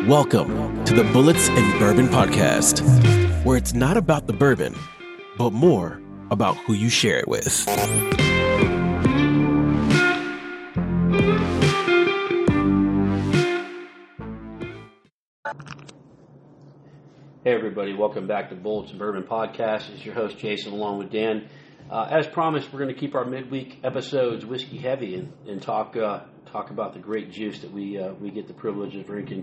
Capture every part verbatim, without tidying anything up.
Welcome to the Bullets and Bourbon Podcast, where it's not about the bourbon, but more about who you share it with. Hey everybody, welcome back to Bullets and Bourbon Podcast. It's your host Jason along with Dan. Uh, as promised, we're going to keep our midweek episodes whiskey heavy and, and talk uh, talk about the great juice that we uh, we get the privilege of drinking.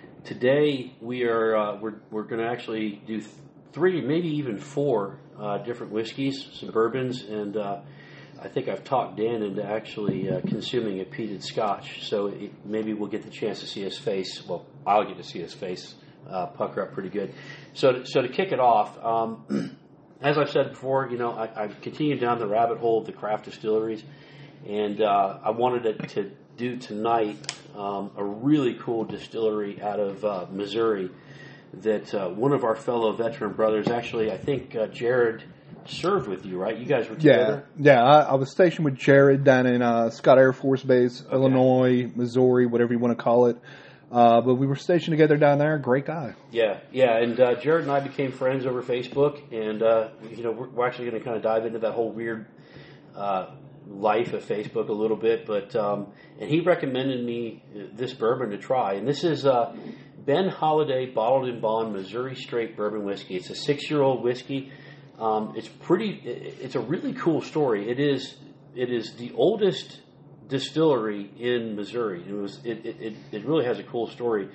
Today we are uh, we're we're going to actually do th- three, maybe even four uh, different whiskeys, some bourbons, and uh, I think I've talked Dan into actually uh, consuming a peated Scotch. So it, maybe we'll get the chance to see his face. Well, I'll get to see his face uh, pucker up pretty good. So so to kick it off. Um, As I've said before, you know, I, I've continued down the rabbit hole of the craft distilleries, and uh, I wanted to, to do tonight um, a really cool distillery out of uh, Missouri that uh, one of our fellow veteran brothers, actually, I think uh, Jared served with you, right? You guys were together? Yeah, yeah. I, I was stationed with Jared down in uh, Scott Air Force Base, okay. Illinois, Missouri, whatever you want to call it. Uh, but we were stationed together down there. Great guy. Yeah, yeah. And uh, Jared and I became friends over Facebook, and uh, you know we're, we're actually going to kind of dive into that whole weird uh, life of Facebook a little bit. But um, and he recommended me this bourbon to try, and this is uh, Ben Holladay Bottled in Bond Missouri Straight Bourbon Whiskey. It's a six-year-old whiskey. Um, it's pretty. It's a really cool story. It is. It is the oldest distillery in Missouri. It was it, it, it really has a cool story.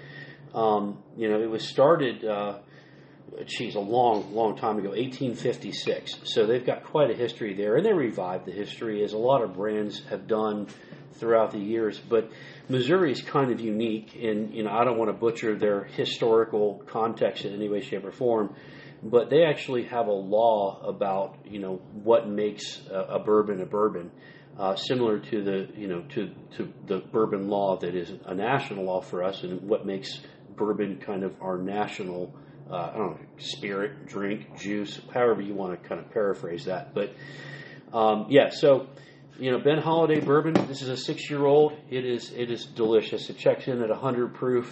Um, you know, it was started uh, geez, a long, long time ago, eighteen fifty-six. So they've got quite a history there, and they revived the history as a lot of brands have done throughout the years. But Missouri is kind of unique, and you know, I don't want to butcher their historical context in any way, shape, or form. But they actually have a law about you know what makes a, a bourbon a bourbon. Uh, similar to the you know to, to the bourbon law that is a national law for us, and what makes bourbon kind of our national uh, I don't know spirit, drink, juice, however you want to kind of paraphrase that. But um, yeah, so you know Ben Holladay bourbon. This is a six-year-old. It is it is delicious. It checks in at one hundred proof,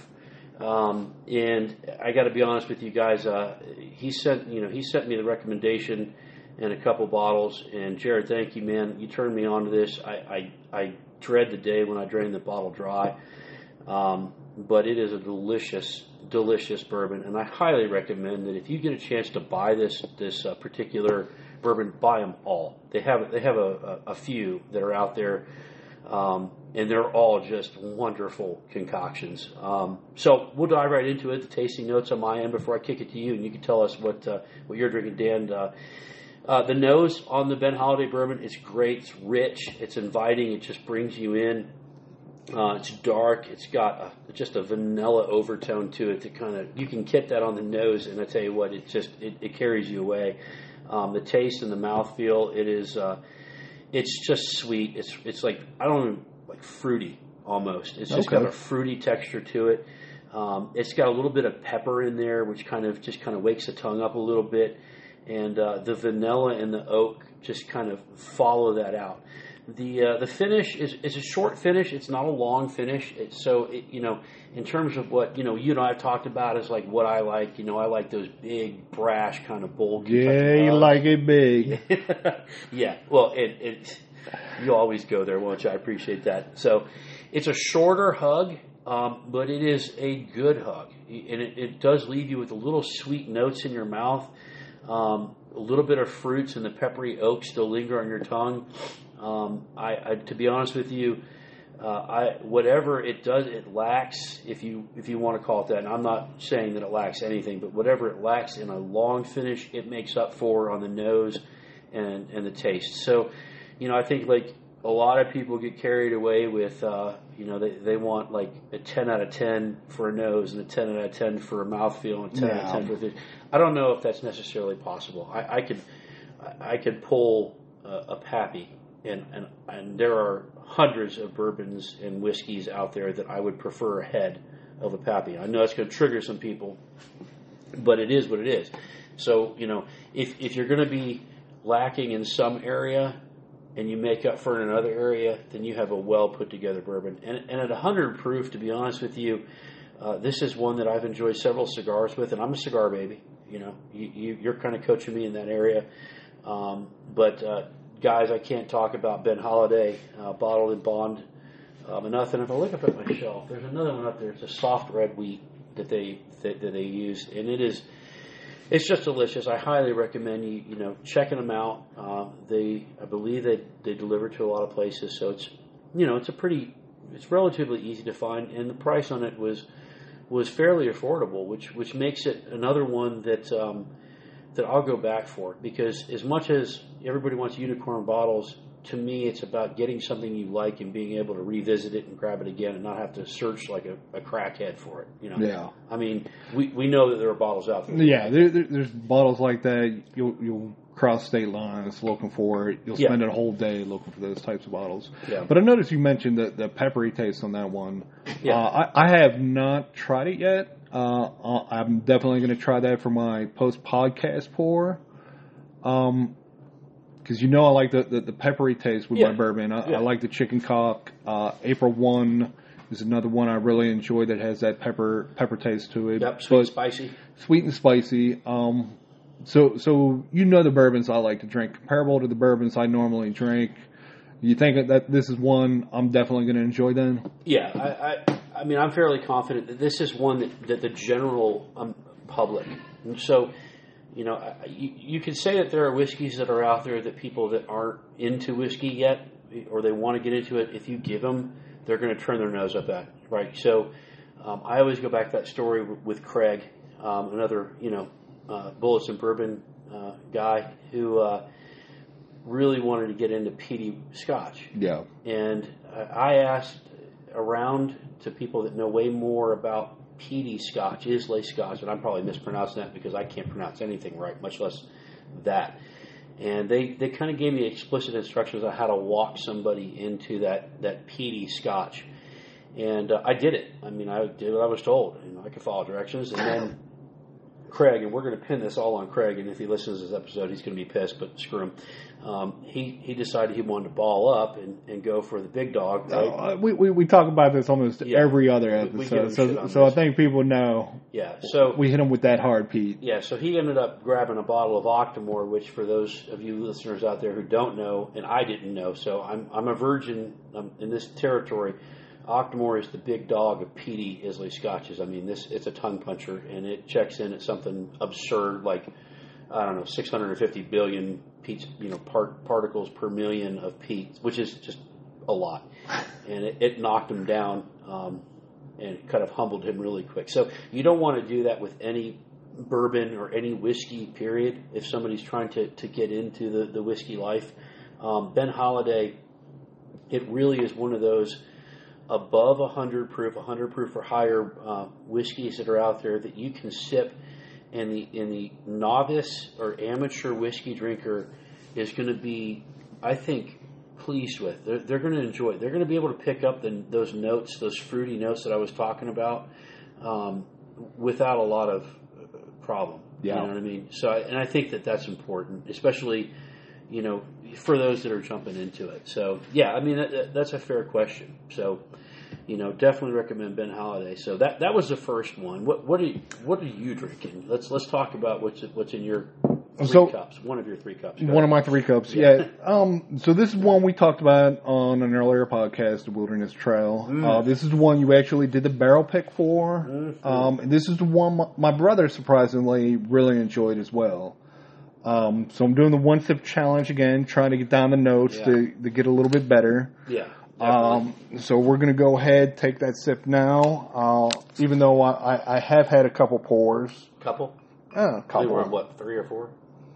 um, and I got to be honest with you guys. Uh, he sent you know he sent me the recommendation and a couple bottles. And Jared, thank you, man. You turned me on to this. I, I, I dread the day when I drain the bottle dry. Um, but it is a delicious, delicious bourbon. And I highly recommend that if you get a chance to buy this this uh, particular bourbon, buy them all. They have they have a, a, a few that are out there. Um, and they're all just wonderful concoctions. Um, so we'll dive right into it. The tasting notes on my end before I kick it to you, and you can tell us what uh, what you're drinking, Dan. Uh, Uh, the nose on the Ben Holladay bourbon is great. It's rich. It's inviting. It just brings you in. Uh, it's dark. It's got a, just a vanilla overtone to it that kind of, you can get that on the nose, and I tell you what, it just, it, it carries you away. Um, the taste and the mouthfeel, it is, uh, it's just sweet. It's, it's like, I don't know, like fruity almost. It's just okay. got a fruity texture to it. Um, it's got a little bit of pepper in there, which kind of just kind of wakes the tongue up a little bit. And uh, the vanilla and the oak just kind of follow that out. The uh, the finish is it's a short finish. It's not a long finish. It's so it, you know in terms of what you know you and I have talked about is like what I like. You know I like those big brash kind of bold. Yeah, you like it big. Yeah. Well, it it you always go there, won't you? I appreciate that. So it's a shorter hug, um, but it is a good hug, and it, it does leave you with a little sweet notes in your mouth. Um, a little bit of fruits and the peppery oak still linger on your tongue. Um, I, I, to be honest with you, uh, I, whatever it does, it lacks, if you if you want to call it that. And I'm not saying that it lacks anything, but whatever it lacks in a long finish, it makes up for on the nose and, and the taste. So, you know, I think like a lot of people get carried away with, uh, you know, they, they want like a ten out of ten for a nose and a ten out of ten for a mouthfeel and a ten no. out of ten for this. I don't know if that's necessarily possible. I, I could I could pull a, a Pappy, and, and, and there are hundreds of bourbons and whiskeys out there that I would prefer ahead of a Pappy. I know it's going to trigger some people, but it is what it is. So, you know, if if you're going to be lacking in some area, and you make up for it in another area, then you have a well put together bourbon. And, and at one hundred proof, to be honest with you, uh, this is one that I've enjoyed several cigars with, and I'm a cigar baby. You know, you, you, you're kind of coaching me in that area. Um, but, uh, guys, I can't talk about Ben Holiday, uh, bottled in bond um, enough. And if I look up at my shelf, there's another one up there. It's a soft red wheat that they that, that they use, and it is it's just delicious. I highly recommend you you know checking them out. Uh, they I believe they they deliver to a lot of places, so it's you know it's a pretty it's relatively easy to find, and the price on it was was fairly affordable, which which makes it another one that um, that I'll go back for, because as much as everybody wants unicorn bottles, to me it's about getting something you like and being able to revisit it and grab it again and not have to search like a, a crackhead for it. You know, yeah. I mean, we, we know that there are bottles out there. Yeah, there, there, there's bottles like that. You'll you'll cross state lines looking for it. You'll Yeah. spend a whole day looking for those types of bottles. Yeah. But I noticed you mentioned the, the peppery taste on that one. Yeah. Uh, I, I have not tried it yet. Uh, I'm definitely going to try that for my post-podcast pour. Um, because you know I like the, the, the peppery taste with Yeah. my bourbon. I, Yeah. I like the chicken cock. Uh, April one is another one I really enjoy that has that pepper pepper taste to it. Yep, sweet and But- spicy. Sweet and spicy. Um, so so you know the bourbons I like to drink, comparable to the bourbons I normally drink. You think that this is one I'm definitely going to enjoy then? Yeah, I, I, I mean, I'm fairly confident that this is one that, that the general um, public. And so, you know, I- you, you could say that there are whiskeys that are out there that people that aren't into whiskey yet, or they want to get into it, if you give them, they're going to turn their nose up at, right? So um, I always go back to that story with Craig, um, another, you know, uh, Bullets and Bourbon uh, guy who uh, really wanted to get into peaty scotch. Yeah. And I asked around to people that know way more about peaty scotch, Islay scotch, and I'm probably mispronouncing that because I can't pronounce anything right, much less that. And they, they kind of gave me explicit instructions on how to walk somebody into that, that peaty scotch. And uh, I did it. I mean, I did what I was told. You know, I could follow directions. And then Craig, and we're going to pin this all on Craig, and if he listens to this episode, he's going to be pissed, but screw him. Um, he, he decided he wanted to ball up and, and go for the big dog. Right? Uh, we, we we talk about this almost Yeah. every other We- we give him episode, shit so on so I this. think people know Yeah, so we hit them with that hard, Pete. yeah, so he ended up grabbing a bottle of Octomore, which for those of you listeners out there who don't know, and I didn't know, so I'm I'm a virgin um, in this territory. Octomore is the big dog of peaty Islay scotches. I mean, this it's a tongue puncher, and it checks in at something absurd like, I don't know, six hundred fifty billion peat, you know, part, particles per million of peat, which is just a lot. And it, it knocked him down um, and it kind of humbled him really quick. So you don't want to do that with any bourbon or any whiskey, period, if somebody's trying to, to get into the, the whiskey life. Um, Ben Holiday, it really is one of those above one hundred proof, one hundred proof or higher uh, whiskeys that are out there that you can sip, and the and the novice or amateur whiskey drinker is going to be, I think, pleased with. They're, they're going to enjoy it. They're going to be able to pick up the, those notes, those fruity notes that I was talking about, um, without a lot of problem. Yeah. You know what I mean? So, I, and I think that that's important, especially, you know, for those that are jumping into it. So, yeah, I mean, that, that, that's a fair question. So, you know, definitely recommend Ben Holiday. So that that was the first one. What what are you, what are you drinking? Let's let's talk about what's what's in your three So- cups. One of your three cups. Go One of ahead. my three cups, Yeah. yeah. Um, so this is one we talked about on an earlier podcast, the Wilderness Trail. Mm. Uh, this is the one you actually did the barrel pick for. Mm-hmm. Um, and this is the one my, my brother surprisingly really enjoyed as well. Um, so I'm doing the one sip challenge again, trying to get down the notes Yeah. to, to get a little bit better. Yeah. Um, so we're going to go ahead, take that sip now. Uh, even though I, I, I have had a couple pours. couple. Uh, a We couple. were on what, three or four?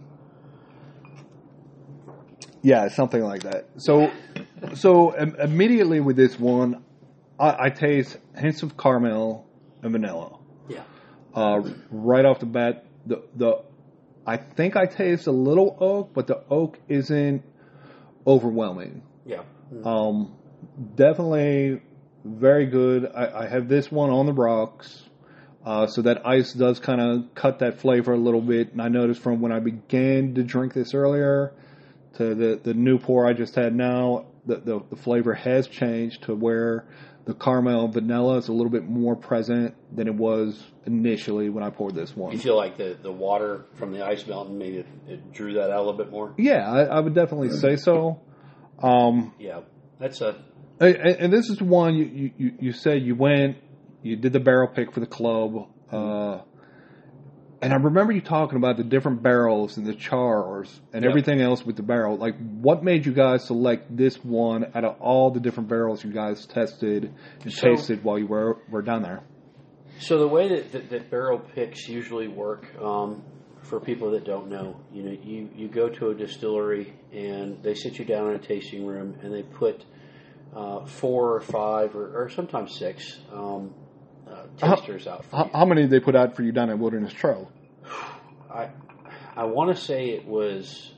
Yeah, something like that. So, so um, immediately with this one, I, I taste hints of caramel and vanilla. Yeah. Uh, right off the bat, the the I think I taste a little oak, but the oak isn't overwhelming. Yeah. Um, definitely very good. I, I have this one on the rocks, uh, so that ice does kind of cut that flavor a little bit. And I noticed from when I began to drink this earlier to the, the new pour I just had now, the, the the flavor has changed to where the caramel and vanilla is a little bit more present than it was initially when I poured this one. You feel like the, the water from the ice mountain maybe it, it drew that out a little bit more? Yeah, I, I would definitely say so. Um, yeah, that's a. And, and this is one you, you you said you went, you did the barrel pick for the club. Uh, And I remember you talking about the different barrels and the chars and yep. everything else with the barrel. Like, what made you guys select this one out of all the different barrels you guys tested and so, tasted while you were were down there? So the way that, that, that barrel picks usually work, um, for people that don't know, you know, you, you go to a distillery and they sit you down in a tasting room and they put uh, four or five or, or sometimes six um, uh, tasters how, out for how, you. How many did they put out for you down at Wilderness Trail? I I want to say it was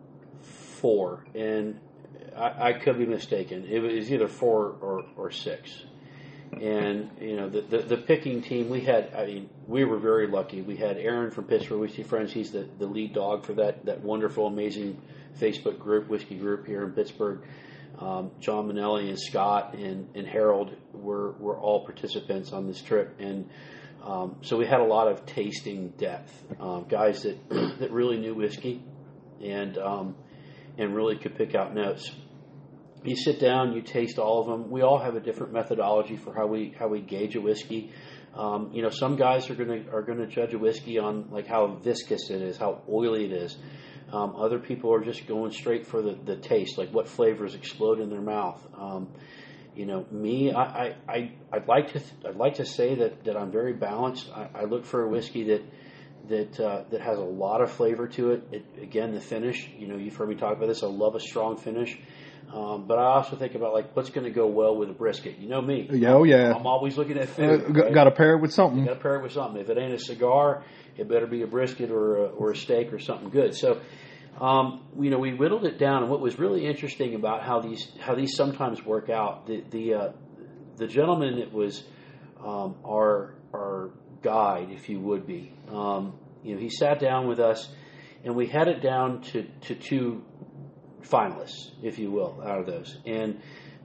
four, and I, I could be mistaken. It was either four or, or six. And, you know, the, the, the picking team, we had, I mean, we were very lucky. We had Aaron from Pittsburgh Whiskey Friends. He's the, the lead dog for that, that wonderful, amazing Facebook group, whiskey group here in Pittsburgh. Um, John Manelli and Scott and, and Harold were, were all participants on this trip. And um, so we had a lot of tasting depth, um, guys that that really knew whiskey and um, and really could pick out notes. You sit down, you taste all of them. We all have a different methodology for how we how we gauge a whiskey. Um, you know, some guys are gonna are gonna judge a whiskey on like how viscous it is, how oily it is. Um, other people are just going straight for the, the taste, like what flavors explode in their mouth. Um, you know, me, I, I, I I'd like to th- I'd like to say that, that I'm very balanced. I, I look for a whiskey that that uh, that has a lot of flavor to it. it. Again, the finish. You know, you've heard me talk about this. I love a strong finish. Um, but I also think about like what's going to go well with a brisket. You know me. Yeah, oh yeah. I'm always looking at food. Uh, right? Got to pair it with something. You got to pair it with something. If it ain't a cigar, it better be a brisket or a, or a steak or something good. So, um, you know, we whittled it down. And what was really interesting about how these how these sometimes work out, the the uh, the gentleman that was um, our our guide, if you would be, um, you know, he sat down with us, and we had it down to to two finalists, if you will, out of those. And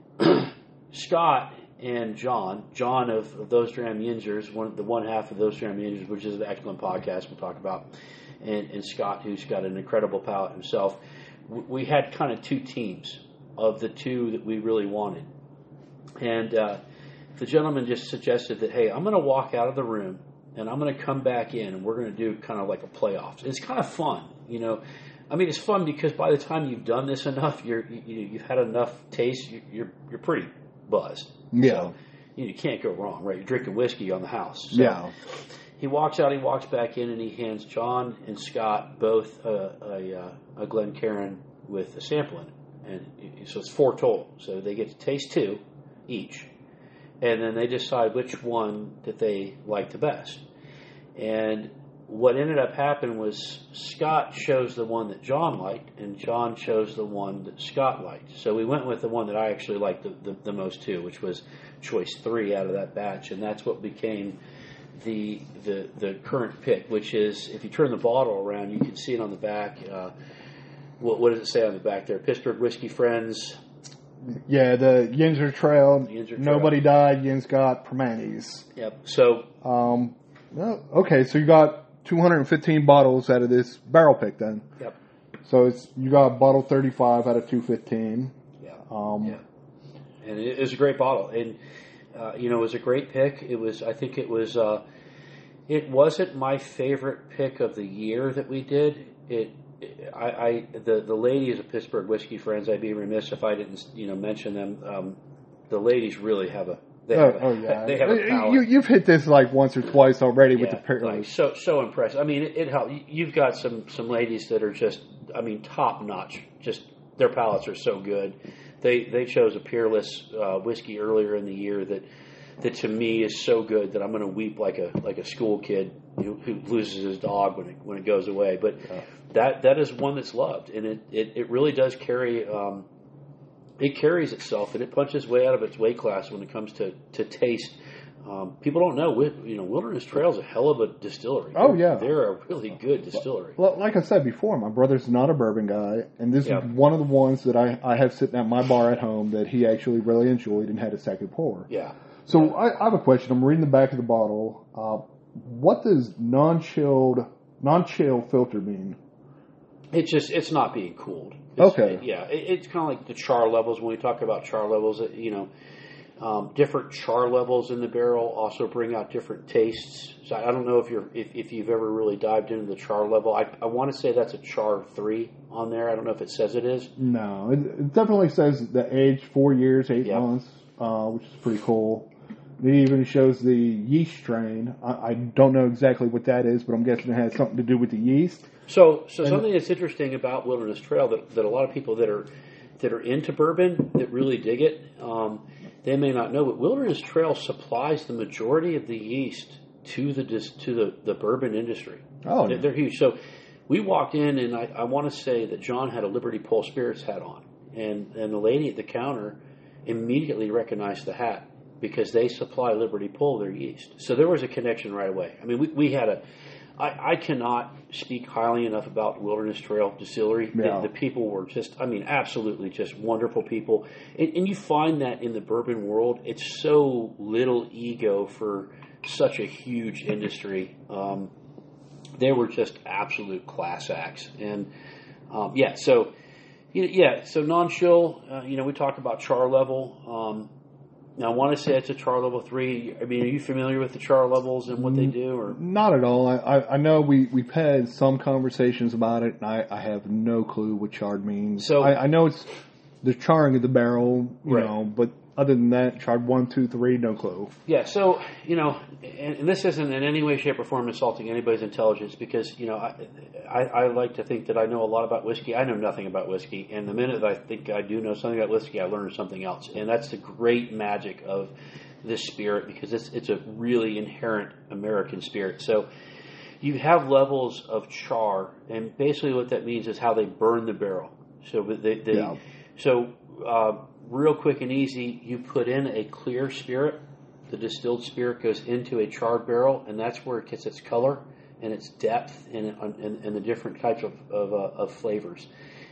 Scott and John, John of, of Those Dram Yinzers, one the one half of Those Dram Yinzers, which is an excellent podcast we'll talk about, and, and Scott, who's got an incredible palate himself. We had kind of two teams of the two that we really wanted. And uh, the gentleman just suggested that, hey, I'm going to walk out of the room and I'm going to come back in and we're going to do kind of like a playoffs. It's kind of fun, you know. I mean, it's fun because by the time you've done this enough, you're you, you've had enough taste. You, you're you're pretty buzzed. Yeah, so, you, know, you can't go wrong, right? You're drinking whiskey on the house. So yeah. He walks out. He walks back in, and he hands John and Scott both a a, a Glencairn with a sample in it, and so it's four total. So they get to taste two each, and then they decide which one that they like the best. And what ended up happening was Scott chose the one that John liked, and John chose the one that Scott liked. So we went with the one that I actually liked the, the, the most too, which was choice three out of that batch, and that's what became the the the current pick, which is, if you turn the bottle around, you can see it on the back. Uh, what, what does it say on the back there? Pittsburgh Whiskey Friends. Yeah, the Yinzer Trail. Yinzer Trail. Nobody died. Yins got Primanti's. Yep. So. Um. Well, okay, so you got two hundred fifteen bottles out of this barrel pick then. Yep. So it's you got bottle thirty-five out of two fifteen. Yeah. Um, yeah. And it was a great bottle, and uh, you know, it was a great pick. It was, I think, it was. Uh, it wasn't my favorite pick of the year that we did. It, it I, I, the the ladies of Pittsburgh Whiskey Friends. I'd be remiss if I didn't, you know, mention them. Um, the ladies really have a. They oh, have a, oh yeah, they have a power. You, you've hit this like once or twice already yeah, with the pair. Like so so impressive. I mean, it, it helped. You've got some some ladies that are just, I mean, top notch. Just their palates are so good. They they chose a Peerless uh, whiskey earlier in the year that that to me is so good that I'm going to weep like a like a school kid who, who loses his dog when it when it goes away. But yeah. that that is one that's loved, and it it, it really does carry. Um, It carries itself, and it punches way out of its weight class when it comes to, to taste Um, people don't know, you know, Wilderness Trail is a hell of a distillery. Oh, yeah. They're a really good distillery. Well, like I said before, my brother's not a bourbon guy, and this Yep. is one of the ones that I, I have sitting at my bar at home that he actually really enjoyed and had a second pour. Yeah. So yeah. I, I have a question. I'm reading the back of the bottle. Uh, what does non-chilled, non-chill filter mean? It's just, it's not being cooled. It's, Okay. It, yeah. It, it's kind of like the char levels. When we talk about char levels, you know, Um, different char levels in the barrel also bring out different tastes. So I don't know if you're if, if you've ever really dived into the char level. I, I want to say that's a char three on there. I don't know if it says it is. No, it, it definitely says the age four years, eight Yep. months, uh, which is pretty cool. It even shows the yeast strain. I, I don't know exactly what that is, but I'm guessing it has something to do with the yeast. So so And- something that's interesting about Wilderness Trail that, that a lot of people that are that are into bourbon that really dig it. Um, They may not know, but Wilderness Trail supplies the majority of the yeast to the to the, the bourbon industry. Oh, they're, they're huge. So we walked in, and I, I want to say that John had a Liberty Pole Spirits hat on, and and the lady at the counter immediately recognized the hat because they supply Liberty Pole their yeast. So there was a connection right away. I mean, we we had a. I, I cannot speak highly enough about Wilderness Trail Distillery. Yeah. The, the people were just, I mean, absolutely just wonderful people. And, and you find that in the bourbon world, it's so little ego for such a huge industry. Um, they were just absolute class acts. And, um, yeah, so, you know, yeah, so non-chill, uh, you know, we talk about char level. Um, Now, I want to say it's a char level three. I mean, are you familiar with the char levels and what they do? Or Not at all. I, I, I know we, we've had some conversations about it, and I, I have no clue what charred means. So- I, I know it's the charring of the barrel, you Right. know, but other than that, charred one, two, three, no clue. Yeah, so, you know, and, and this isn't in any way, shape, or form insulting anybody's intelligence because, you know, I, I, I like to think that I know a lot about whiskey. I know nothing about whiskey. And the minute that I think I do know something about whiskey, I learn something else. And that's the great magic of this spirit because it's, it's a really inherent American spirit. So you have levels of char, and basically what that means is how they burn the barrel. So they, they Yeah. so uh, real quick and easy, you put in a clear spirit. The distilled spirit goes into a charred barrel, and that's where it gets its color and its depth and, and, and the different types of, of, uh, of flavors.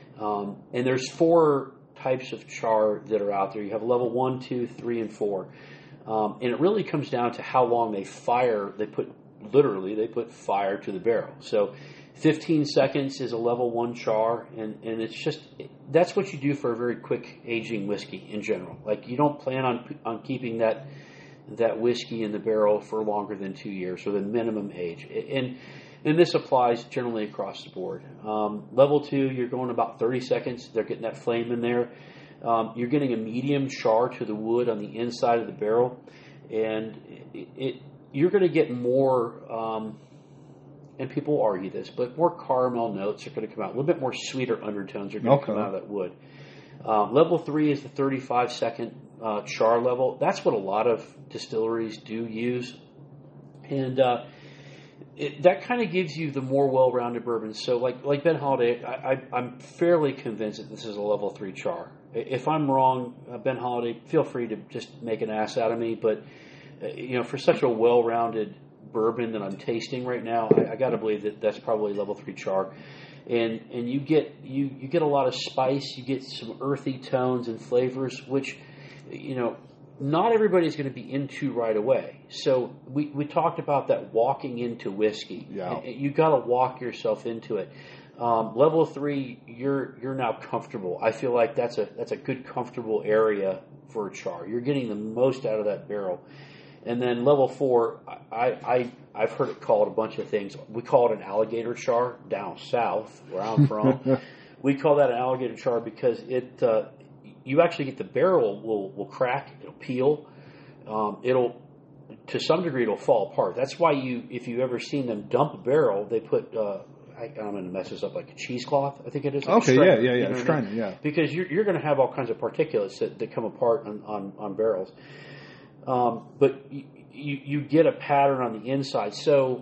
Um, and there's four types of char that are out there. You have level one, two, three, and four. Um, and it really comes down to how long they fire. They put, literally, they put fire to the barrel. So fifteen seconds is a level one char, and, and it's just, that's what you do for a very quick aging whiskey in general. Like, you don't plan on on keeping that that whiskey in the barrel for longer than two years, or the minimum age. And and this applies generally across the board. Um, level two, you're going about thirty seconds. They're getting that flame in there. Um, you're getting a medium char to the wood on the inside of the barrel, and it, it you're going to get more. Um, and people argue this, but more caramel notes are going to come out. A little bit more sweeter undertones are going to Okay. come out of that wood. Um, level three is the thirty-five second uh, char level. That's what a lot of distilleries do use. And uh, it, that kind of gives you the more well-rounded bourbon. So like like Ben Holiday, I, I, I'm fairly convinced that this is a level three char. If I'm wrong, uh, Ben Holiday, feel free to just make an ass out of me. But, uh, you know, for such a well-rounded bourbon that I'm tasting right now, I, I got to believe that that's probably level three char. And and you get you, you get a lot of spice, you get some earthy tones and flavors, which, you know, not everybody's going to be into right away. So we, we talked about that walking into whiskey. Yeah. You got to walk yourself into it. Um, level three, you're you're now comfortable. I feel like that's a that's a good comfortable area for a char. You're getting the most out of that barrel. And then level four, I, I, I've heard it called a bunch of things. We call it an alligator char down south, where I'm from. We call that an alligator char because it uh, you actually get the barrel will, will crack, it'll peel, um, it'll to some degree it'll fall apart. That's why you, if you've ever seen them dump a barrel, they put uh, I, I'm going to mess this up like a cheesecloth, I think it is. Like Okay, a strainer, yeah, yeah, yeah, you know what I strainer, mean? yeah. Because you're you're going to have all kinds of particulates that, that come apart on on, on barrels. Um, but you, you, you get a pattern on the inside. So,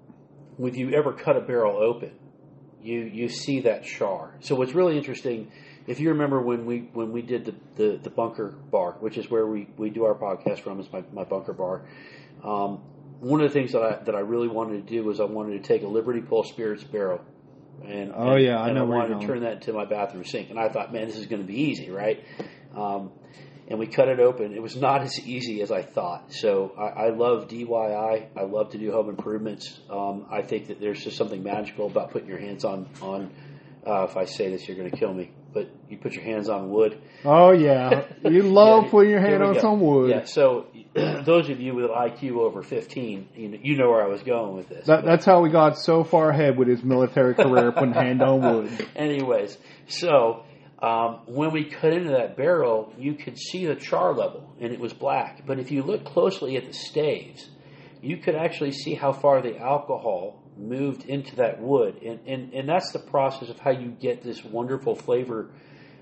if you ever cut a barrel open, you you see that char. So what's really interesting, if you remember when we when we did the, the, the bunker bar, which is where we, we do our podcast from, is my, my bunker bar. Um, one of the things that I that I really wanted to do was I wanted to take a Liberty Pole Spirits barrel, and oh and, yeah, I and know I where wanted you're to going. turn that into my bathroom sink. And I thought, man, this is going to be easy, right? Um, and we cut it open. It was not as easy as I thought. So I, I love D I Y. I love to do home improvements. Um, I think that there's just something magical about putting your hands on on. Uh, if I say this, you're going to kill me. But you put your hands on wood. Oh yeah, you love Yeah, putting your here hand we on go. some wood. Yeah. So those of you with an I Q over fifteen, you know, you know where I was going with this. That, that's how we got so far ahead with his military career, putting hand on wood. Anyways, so um, when we cut into that barrel, you could see the char level, and it was black. But if you look closely at the staves, you could actually see how far the alcohol moved into that wood. And, and, and that's the process of how you get this wonderful flavor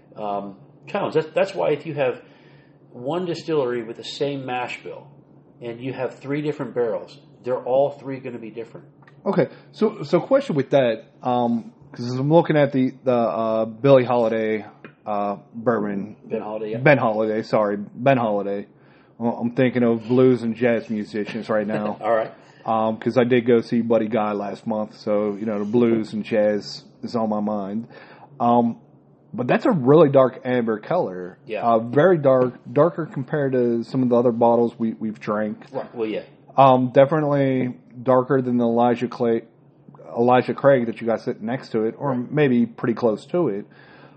um, tones. That's, that's why if you have one distillery with the same mash bill, and you have three different barrels, they're all three going to be different. Okay, so so question with that, because I'm looking at the the uh, Billie Holiday uh, bourbon, Ben Holiday, yeah. Ben Holiday, sorry, Ben Holiday. Well, I'm thinking of blues and jazz musicians right now. All right. Because um, I did go see Buddy Guy last month, so you know the blues and jazz is on my mind. Um, but that's a really dark amber color. Yeah. Uh, very dark, darker compared to some of the other bottles we, we've drank. Right. Well, yeah. Um, definitely darker than the Elijah Clay, Elijah Craig that you got sitting next to it, or Right. maybe pretty close to it.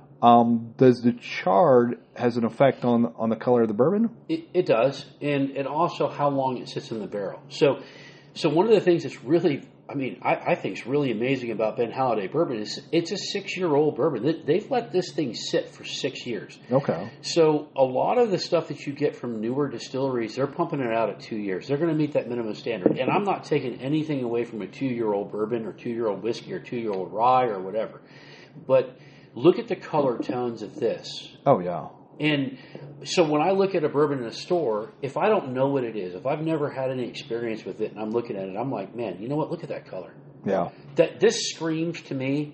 Um, does the chard has an effect on on the color of the bourbon? It, it does, and and also how long it sits in the barrel. So, so one of the things that's really, I mean, I, I think is really amazing about Ben Holiday bourbon is it's a six-year-old bourbon. They, they've let this thing sit for six years. Okay. So a lot of the stuff that you get from newer distilleries, they're pumping it out at two years. They're going to meet that minimum standard. And I'm not taking anything away from a two-year-old bourbon or two-year-old whiskey or two-year-old rye or whatever. But look at the color tones of this. Oh yeah. And so when I look at a bourbon in a store, if I don't know what it is, if I've never had any experience with it and I'm looking at it, I'm like, man, you know what? Look at that color. Yeah. That this screams to me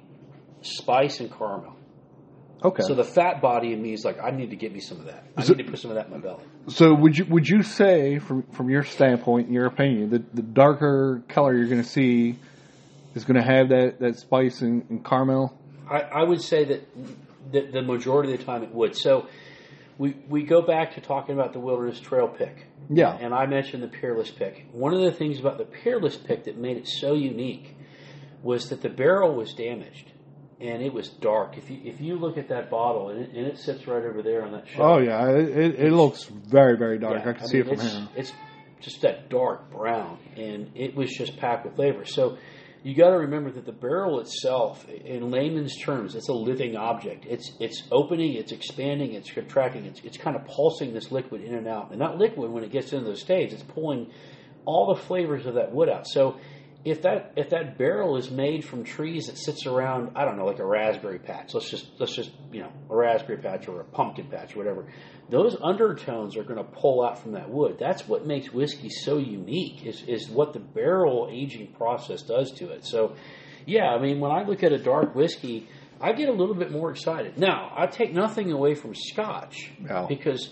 spice and caramel. Okay. So the fat body in me is like, I need to get me some of that. I So- need to put some of that in my belly. So would you would you say, from from your standpoint, in your opinion, that the darker color you're going to see is going to have that, that spice and, and caramel? I, I would say that the, the majority of the time it would. So we we go back to talking about the Wilderness Trail pick. Yeah. And I mentioned the Peerless pick. One of the things about the Peerless pick that made it so unique was that the barrel was damaged and it was dark. If you if you look at that bottle, and it, and it sits right over there on that shelf. Oh yeah, it, it, it looks very very dark. Yeah, I can I see mean, it from it's, here. It's just that dark brown, and it was just packed with flavor. So you got to remember that the barrel itself, in layman's terms, it's a living object. It's it's opening, it's expanding, it's contracting, it's it's kind of pulsing this liquid in and out. And that liquid, when it gets into those staves, it's pulling all the flavors of that wood out. So if that if that barrel is made from trees that sits around, I don't know, like a raspberry patch. Let's just let's just you know a raspberry patch or a pumpkin patch or whatever. Those undertones are going to pull out from that wood. That's what makes whiskey so unique. Is is what the barrel aging process does to it. So, yeah, I mean, when I look at a dark whiskey, I get a little bit more excited. Now, I take nothing away from Scotch No. because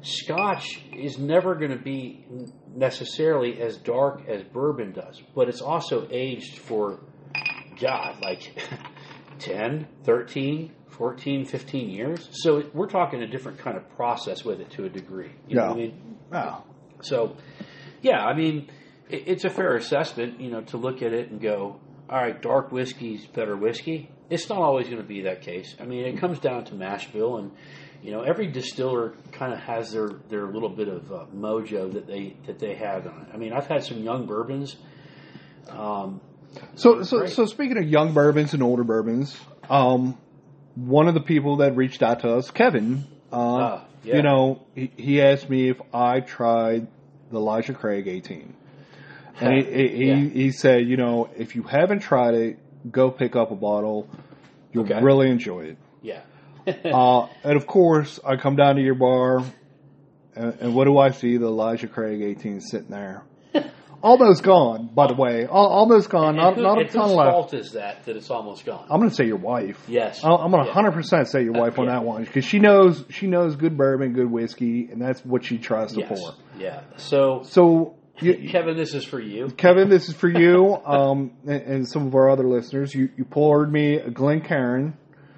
Scotch is never going to be necessarily as dark as bourbon does, but it's also aged for, God, like ten, thirteen, fourteen, fifteen years. So we're talking a different kind of process with it to a degree. You know Yeah. what I mean? Yeah. So, yeah, I mean, it, it's a fair assessment, you know, to look at it and go, all right, dark whiskey's better whiskey. It's not always going to be that case. I mean, it comes down to mash bill, and you know, every distiller kind of has their, their little bit of uh, mojo that they that they have on it. I mean, I've had some young bourbons. Um, So so Great. so speaking of young bourbons and older bourbons, um, one of the people that reached out to us, Kevin, uh, Ah, yeah. you know, he, he asked me if I tried the Elijah Craig eighteen. And he, he, Yeah. he, he said, you know, if you haven't tried it, go pick up a bottle. You'll Okay. really enjoy it. yeah. uh, and of course, I come down to your bar, and, and what do I see? The Elijah Craig eighteen sitting there almost gone, by the way. Al- almost gone. And not who, not a and ton whose left. fault is that, that it's almost gone? I'm going to say your wife. Yes. I'll- I'm going to Yeah. one hundred percent say your wife on Yeah. that one because she knows she knows good bourbon, good whiskey, and that's what she tries to Yes. pour. Yeah. So, So, you, Kevin, this is for you. Kevin, this is for you um, and, and some of our other listeners. You, you poured me a Glencairn.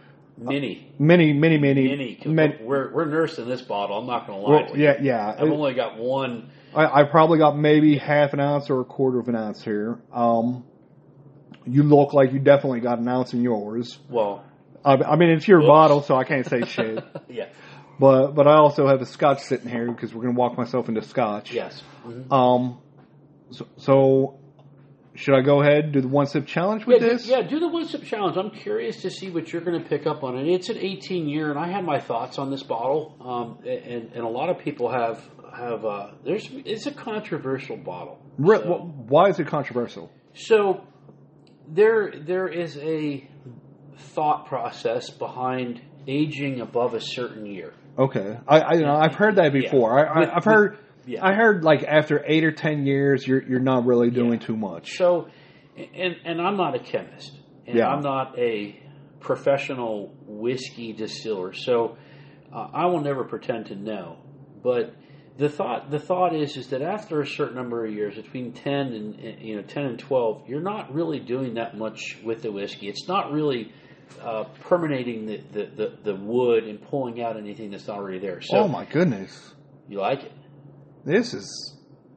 Mini. Mini, mini, mini. Mini. 'Cause mini- We're, we're nursing this bottle. I'm not going to lie well, to you. yeah, yeah. I've only got one. I, I probably got maybe half an ounce or a quarter of an ounce here. Um, you look like you definitely got an ounce in yours. Well, I, I mean, it's your Oops. bottle, so I can't say shit. yeah. But but I also have a scotch sitting here because we're going to walk myself into scotch. Yes. Mhm. Um. So, so should I go ahead and do the one sip challenge with yeah, this? Do, yeah, do the one sip challenge. I'm curious to see what you're going to pick up on it. It's an eighteen year, and I had my thoughts on this bottle. Um, and and a lot of people have have uh, there's it's a controversial bottle. Re- So- why is it controversial? So there there is a thought process behind aging above a certain year. Okay, I, I you know I've heard that before. Yeah. I, With- I, I've heard. with- yeah. I heard like after eight or ten years, you're you're not really doing Yeah. too much. So, and and I'm not a chemist, and Yeah. I'm not a professional whiskey distiller, so uh, I will never pretend to know. But the thought the thought is is that after a certain number of years, between ten and you know ten and twelve, you're not really doing that much with the whiskey. It's not really uh, permeating the, the, the, the wood and pulling out anything that's not already there. So Oh my goodness, you like it? this is.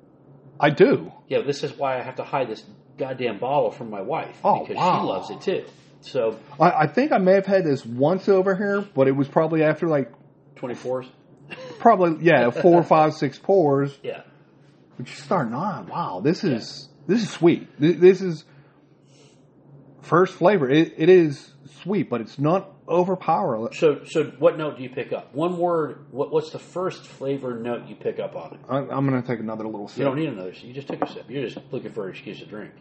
I do. Yeah, this is why I have to hide this goddamn bottle from my wife Oh, because wow. she loves it too. So I, I think I may have had this once over here, but it was probably after like twenty-fours. probably yeah four, five, six pours. Yeah. But you're starting on. Wow, this is this is sweet. This, this is first flavor. It, it is sweet, but it's not overpowering. So, so what note do you pick up? One word. What, what's the first flavor note you pick up on it? I, I'm going to take another little sip. You don't need another. You just took a sip. You're just looking for an excuse to drink.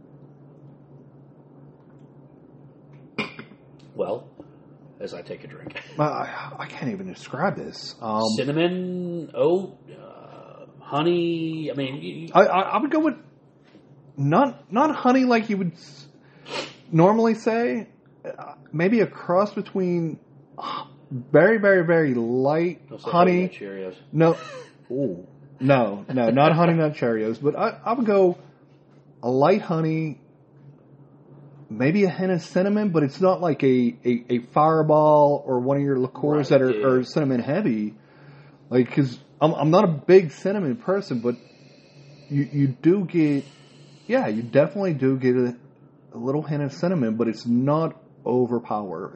Well, as I take a drink, Uh, I, I can't even describe this. Um, cinnamon, oat, uh, honey. I mean, you, I, I, I would go with not not honey like you would s- normally say. Uh, maybe a cross between very, very, very light don't say honey. Nut Cheerios. No, ooh, no, no, not honey nut Cheerios. But I, I would go a light honey, maybe a hint of cinnamon, but it's not like a, a, a Fireball or one of your liqueurs Right, that are, yeah. are cinnamon heavy. Like, because I'm I'm not a big cinnamon person, but you you do get, yeah, you definitely do get a, a little hint of cinnamon, but it's not overpowering.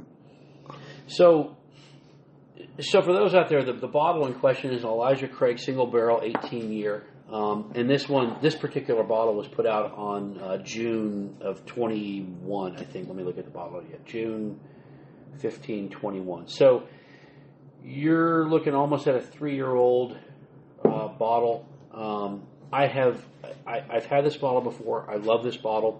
So, so for those out there, the, the bottle in question is an Elijah Craig single barrel eighteen year. Um, and this one, this particular bottle was put out on uh, June of twenty-one, I think. Let me look at the bottle again. June fifteenth, twenty-one. So you're looking almost at a three-year-old uh, bottle. Um, I have, I, I've had this bottle before. I love this bottle.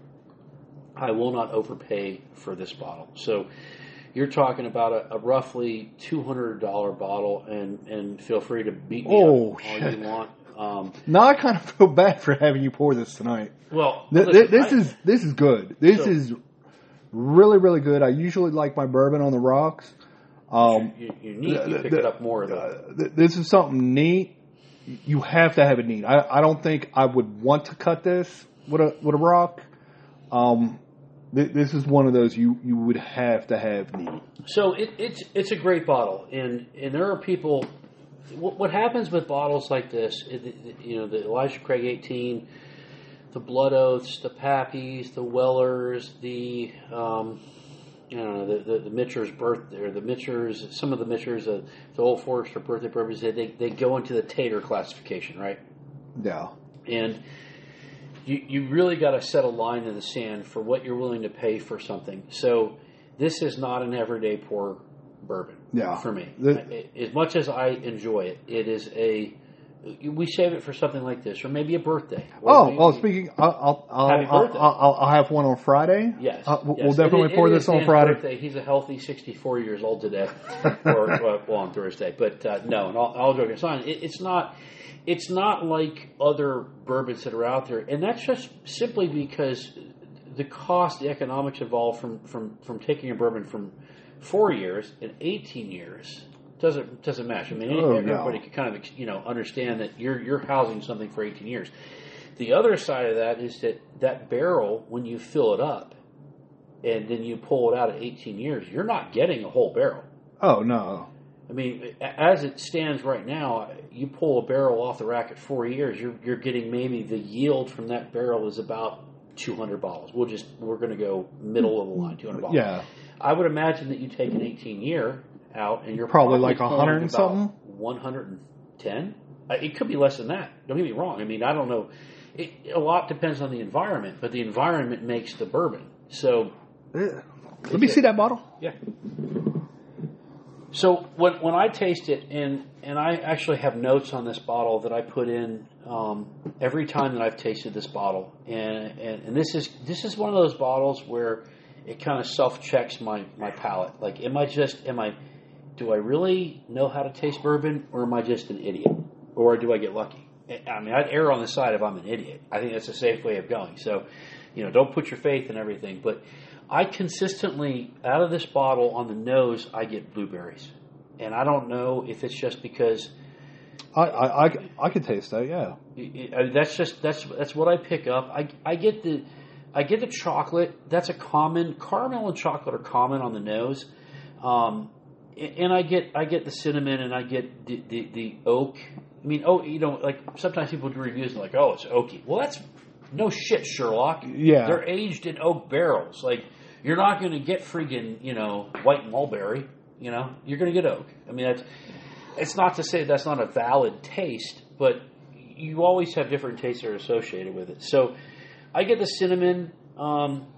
I will not overpay for this bottle. So you're talking about a, a roughly two hundred dollars bottle, and, and feel free to beat me Oh, up all shit. you want. Um, Now I kind of feel bad for having you pour this tonight. well, Th- listen, th- this I- is this is good. This So- is really really good. I usually like my bourbon on the rocks. Um, you, you need you the- pick the- it up more though. uh, th- this is something neat. You have to have it neat. I, I don't think I would want to cut this with a with a rock. Um, th- this is one of those you, you would have to have neat. So it, it's it's a great bottle, and and there are people. What, what happens with bottles like this? It, it- you know, the Elijah Craig eighteen, the Blood Oaths, the Pappies, the Wellers, the um, you know the the, the Mitcher's birth or the Mitchers. Some of the Mitchers, uh, the Old Forester birthday bourbons, they they go into the Tater classification, right? Yeah. And you you really got to set a line in the sand for what you're willing to pay for something. So this is not an everyday pour bourbon Yeah. for me. The- I- as much as I enjoy it, it is a we save it for something like this, or maybe a birthday. Oh, maybe, oh, speaking, I'll I'll Happy I'll, birthday. I'll, I'll, I'll have one on Friday. Yes, uh, we'll, yes. we'll definitely it, it, pour it this on Dan's Friday. Birthday. He's a healthy sixty-four years old today, or uh, well on Thursday. But uh, no, and all, all joking aside, it, it's not. It's not like other bourbons that are out there, and that's just simply because the cost, the economics involved from from, from taking a bourbon from four years and eighteen years doesn't doesn't match. I mean, Oh, everybody no. can kind of you know understand that you're you're housing something for eighteen years. The other side of that is that that barrel, when you fill it up, and then you pull it out at eighteen years, you're not getting a whole barrel. Oh no. I mean, as it stands right now, you pull a barrel off the rack at four years, you're you're getting maybe the yield from that barrel is about two hundred bottles. We'll just we're going to go middle of the line, two hundred bottles. Yeah. I would imagine that you take an eighteen year out, and you're Probably probably like a hundred and pulling something? about one hundred ten. It could be less than that. Don't get me wrong. I mean, I don't know. It, a lot depends on the environment, but the environment makes the bourbon. So, Yeah. Let me see that bottle. yeah. So when when I taste it, and and I actually have notes on this bottle that I put in um, every time that I've tasted this bottle, and, and and this is this is one of those bottles where it kind of self checks my my palate. Like, am I just am I do I really know how to taste bourbon, or am I just an idiot, or do I get lucky? I mean, I'd err on the side if I'm an idiot. I think that's a safe way of going. So, you know, don't put your faith in everything, but I consistently, out of this bottle on the nose, I get blueberries. And I don't know if it's just because I I, I, I could taste that. Yeah. it, it, that's just that's that's what I pick up. I, I get the I get the chocolate. That's a common caramel and chocolate are common on the nose, um, and I get I get the cinnamon and I get the, the, the oak. I mean, oh, you know, like sometimes people do reviews and like, oh, it's oaky. Well, that's no shit, Sherlock. Yeah. They're aged in oak barrels. Like, you're not going to get friggin', you know, white mulberry. You know, you're going to get oak. I mean, that's, it's not to say that's not a valid taste, but you always have different tastes that are associated with it. So I get the cinnamon, um,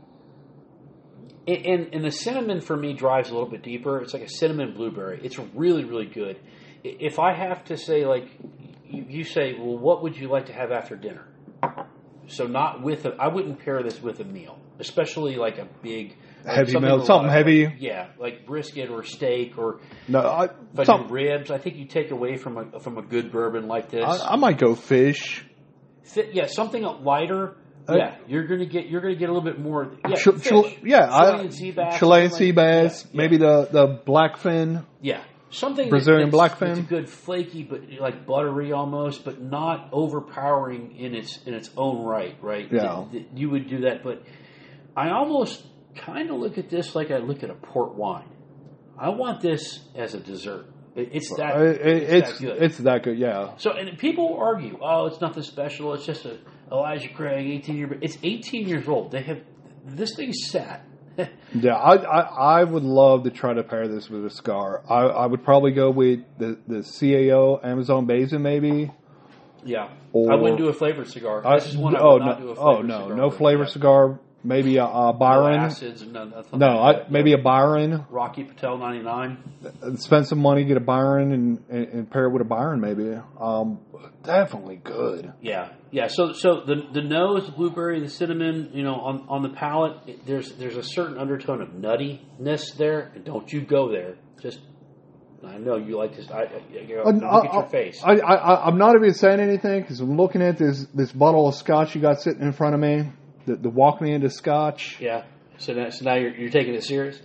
and, and the cinnamon for me drives a little bit deeper. It's like a cinnamon blueberry. It's really, really good. If I have to say, like, you, you say, well, what would you like to have after dinner? So not with a, I wouldn't pair this with a meal, especially like a big like Heavy something meal, with a something lot of- heavy. Yeah, like brisket or steak or No, I fucking some, ribs. I think you take away from a from a good bourbon like this. I, I might go fish. Fit, yeah, something lighter. Uh, yeah, you're gonna get you're gonna get a little bit more. Yeah, Ch- fish. ch- yeah, Chilean I, sea bass. Chilean something sea like- bass, yeah, maybe the the blackfin. yeah. Something Brazilian that, that's, blackfin. that's a good flaky, but like buttery almost, but not overpowering in its in its own right. Right? Yeah. Th- th- you would do that, but I almost kind of look at this like I look at a port wine. I want this as a dessert. It, it's that. Uh, it- it's, it's that good. it's that good. Yeah. So, and people argue, oh, it's nothing special. It's just a Elijah Craig, eighteen year. It's eighteen years old. They have this thing sat. Yeah, I, I I would love to try to pair this with a cigar. I, I would probably go with the, the C A O Amazon Basin maybe. Yeah, Or- I wouldn't do a flavored cigar. I, This is one I oh would not no, do a oh flavored no, cigar. no with. flavor Yeah. cigar. Maybe a, a Byron. No acids and none, nothing No, like I, that. maybe a Byron. Rocky Patel ninety-nine. Spend some money, get a Byron, and, and, and pair it with a Byron maybe. Um, definitely good. Yeah, yeah. So, so the the nose, the blueberry, the cinnamon. You know, on on the palate, it, there's there's a certain undertone of nuttiness there. And don't you go there. Just, I know you like this. I, I, you know, Uh, look at I- your face. I, I, I, I'm not even saying anything because I'm looking at this this bottle of scotch you got sitting in front of me. The, the walk me into scotch. Yeah. So now, so now you're you're taking it serious.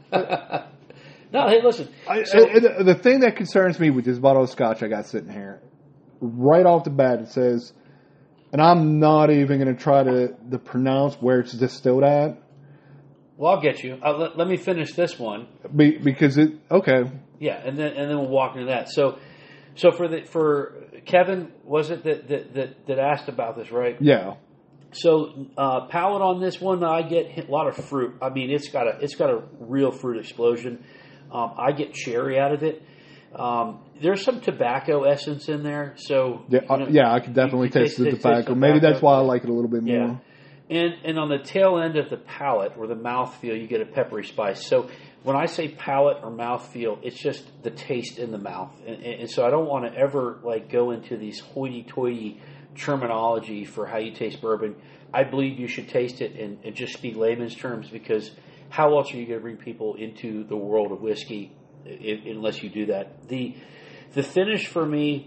No, hey, listen. I, So- I- the, the thing that concerns me with this bottle of scotch I got sitting here, right off the bat, it says, and I'm not even going to try to, to pronounce where it's distilled at, well, I'll get you. Uh, let, let me finish this one. be, because it. Okay, Yeah, and then and then we'll walk into that. So, so for the for Kevin, was it that that that, that asked about this, right? yeah, So uh, palate on this one, I get a lot of fruit. I mean, it's got a it's got a real fruit explosion. Um, I get cherry out of it. Um, there's some tobacco essence in there, so yeah, you know, uh, yeah. I can definitely you taste the taste- taste tobacco. Maybe that's tobacco. why I like it a little bit more. Yeah. And and on the tail end of the palate or the mouthfeel, you get a peppery spice. So when I say palate or mouthfeel, it's just the taste in the mouth. And, and so I don't want to ever like go into these hoity-toity terminology for how you taste bourbon. I believe you should taste it and, and just speak layman's terms, because how else are you going to bring people into the world of whiskey if, unless you do that? The the finish for me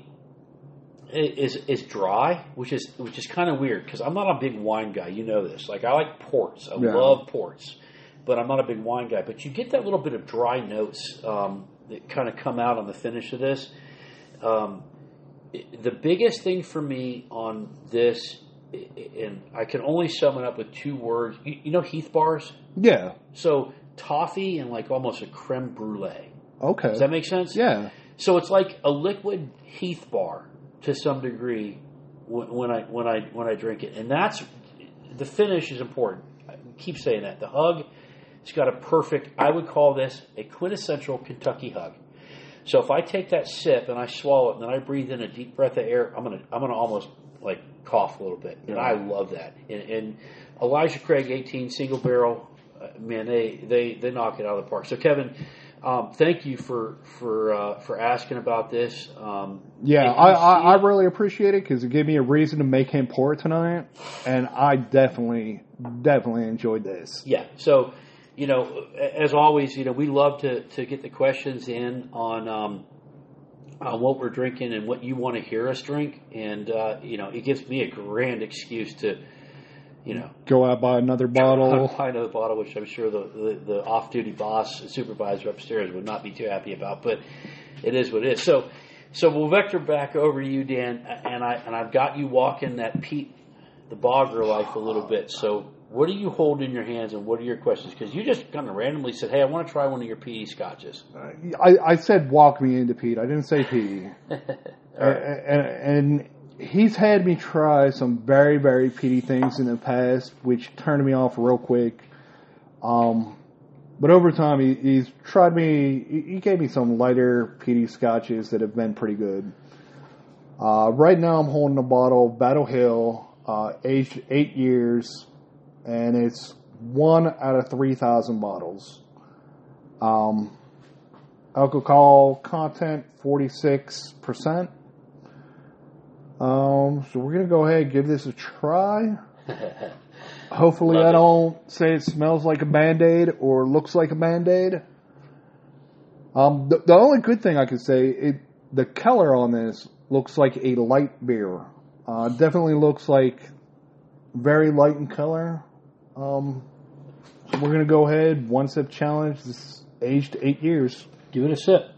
is is dry, which is which is kind of weird because I'm not a big wine guy. You know this. Like I like ports. I Yeah. love ports, but I'm not a big wine guy. But you get that little bit of dry notes um, that kind of come out on the finish of this. Um, it, the biggest thing for me on this, and I can only sum it up with two words. You, you know Heath bars? Yeah. So toffee and like almost a creme brulee. Okay. Does that make sense? Yeah. So it's like a liquid Heath bar to some degree when, when I when I when I drink it, and that's the finish is important. I keep saying that the hug, it's got a perfect. I would call this a quintessential Kentucky hug. So if I take that sip and I swallow it and then I breathe in a deep breath of air, I'm gonna I'm gonna almost like cough a little bit, and I love that. And, and Elijah Craig eighteen single barrel, uh, man, they they they knock it out of the park. So Kevin. Um, thank you for for uh, for asking about this. Um, Yeah, I, I, I really appreciate it because it gave me a reason to make him pour it tonight, and I definitely, definitely enjoyed this. Yeah, so, you know, as always, you know, we love to, to get the questions in on um, on what we're drinking and what you want to hear us drink, and, uh, you know, it gives me a grand excuse to, you know, Go out, buy another bottle. buy another bottle, which I'm sure the, the, the off-duty boss and supervisor upstairs would not be too happy about, but it is what it is. So, so we'll vector back over to you, Dan, and I and I've got you walking that Pete the Bogger life a little bit. So, what do you hold in your hands, and what are your questions? Because you just kind of randomly said, "Hey, I want to try one of your P E scotches." I, I said walk me into Pete. I didn't say P. Right. and, and he's had me try some very, very peaty things in the past, which turned me off real quick. Um, but over time, he, he's tried me. He, he gave me some lighter peaty scotches that have been pretty good. Uh, right now, I'm holding a bottle of Battle Hill, uh, aged eight years, and it's one out of three thousand bottles. Um, alcohol content forty-six percent. Um, so we're gonna go ahead and give this a try. Hopefully, Love I it. don't say it smells like a Band-Aid or looks like a Band-Aid. Um, the, the only good thing I could say, it the color on this looks like a light beer. Uh, definitely looks like very light in color. Um, so we're gonna go ahead, one sip challenge. This is aged eight years. Give it a sip.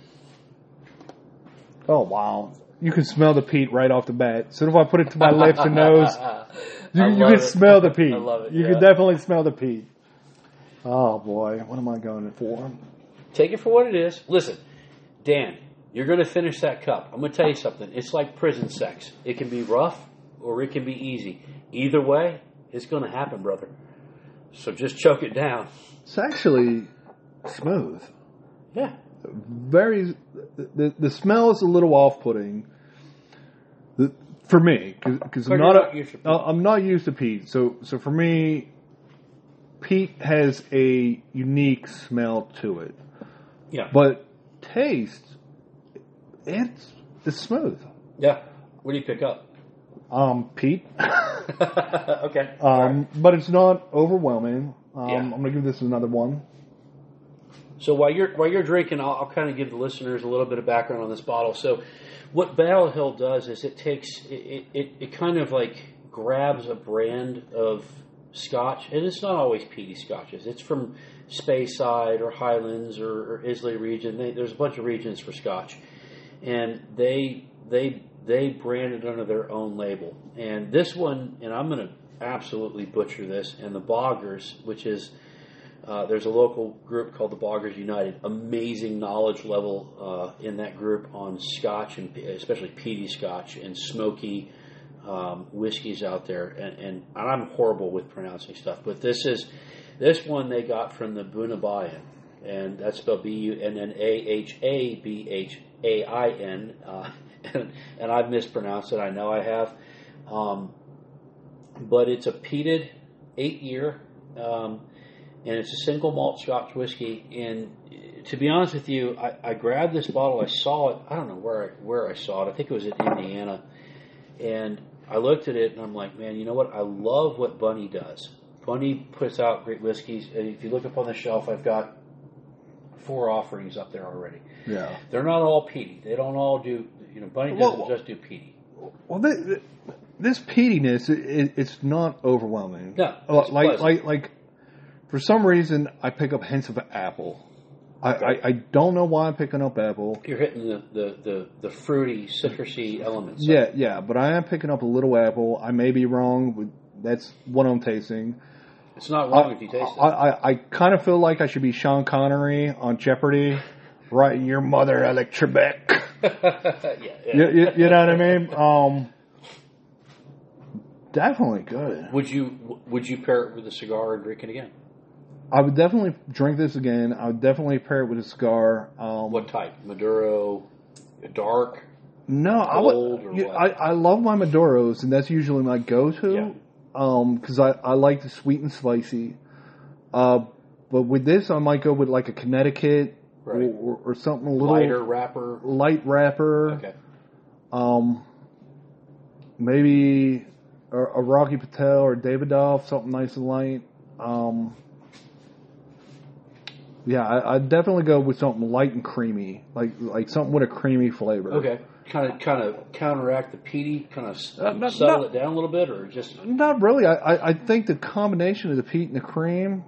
Oh wow! You can smell the peat right off the bat. So if I put it to my lips and nose, you, I you love can it. smell the peat. I love it, You yeah. can definitely smell the peat. Oh boy, what am I going for? Take it for what it is. Listen, Dan, you're going to finish that cup. I'm going to tell you something. It's like prison sex. It can be rough or it can be easy. Either way, it's going to happen, brother. So just choke it down. It's actually smooth. Yeah. Very. The the smell is a little off-putting. The, for me, because I'm But not, you're not a, used to peat. I'm not used to peat. So so for me, peat has a unique smell to it. Yeah. But taste, it's it's smooth. Yeah. What do you pick up? Um, Pete. Okay. Um, but it's not overwhelming. Um, Yeah. I'm gonna give this another one. So while you're while you're drinking, I'll, I'll kind of give the listeners a little bit of background on this bottle. So, what Battle Hill does is it takes it it, it kind of like grabs a brand of Scotch, and it's not always peaty Scotches. It's from Speyside or Highlands or, or Islay region. They, there's a bunch of regions for Scotch, and they they they brand it under their own label. And this one, and I'm going to absolutely butcher this, and the Boggers, which is Uh, there's a local group called the Boggers United. Amazing knowledge level uh, in that group on Scotch, and especially peaty Scotch and smoky um, whiskeys out there. And, and I'm horrible with pronouncing stuff, but this is this one they got from the Bunabayan, and that's spelled B U N N A H A B H A I N. Uh, and, and I've mispronounced it. I know I have. Um, but it's a peated eight year. Um, and it's a single malt Scotch whiskey. And to be honest with you, I, I grabbed this bottle. I saw it. I don't know where I, where I saw it. I think it was in Indiana. And I looked at it, and I'm like, man, you know what? I love what Bunny does. Bunny puts out great whiskeys. And if you look up on the shelf, I've got four offerings up there already. Yeah. They're not all peaty. They don't all do, you know, Bunny doesn't well, just do peaty. Well, this, this peatiness, it, it's not overwhelming. No. Like, like, like, like, for some reason, I pick up hints of apple. Okay. I, I, I don't know why I'm picking up apple. You're hitting the, the, the, the fruity, citrusy elements. Yeah, yeah, but I am picking up a little apple. I may be wrong, but that's what I'm tasting. It's not wrong I, if you taste it. I, I, I kind of feel like I should be Sean Connery on Jeopardy, writing your mother, Alec Trebek. yeah, yeah. You, you, you know what I mean? Um, definitely good. Would you Would you pair it with a cigar and drink it again? I would definitely drink this again. I would definitely pair it with a cigar. Um, what type? Maduro, dark? No, I would. Yeah, I, I love my Maduros, and that's usually my go-to. Yeah. Because um, I, I like the sweet and spicy. Uh, but with this, I might go with like a Connecticut right. or, or something a little lighter wrapper. Light wrapper. Okay. Um, maybe a, a Rocky Patel or Davidoff, something nice and light. Um, yeah, I, I'd definitely go with something light and creamy, like like something with a creamy flavor. Okay. Kind of, kind of counteract the peaty, kind of uh, not, settle not, it down a little bit, or just not really. I, I, I think the combination of the peat and the cream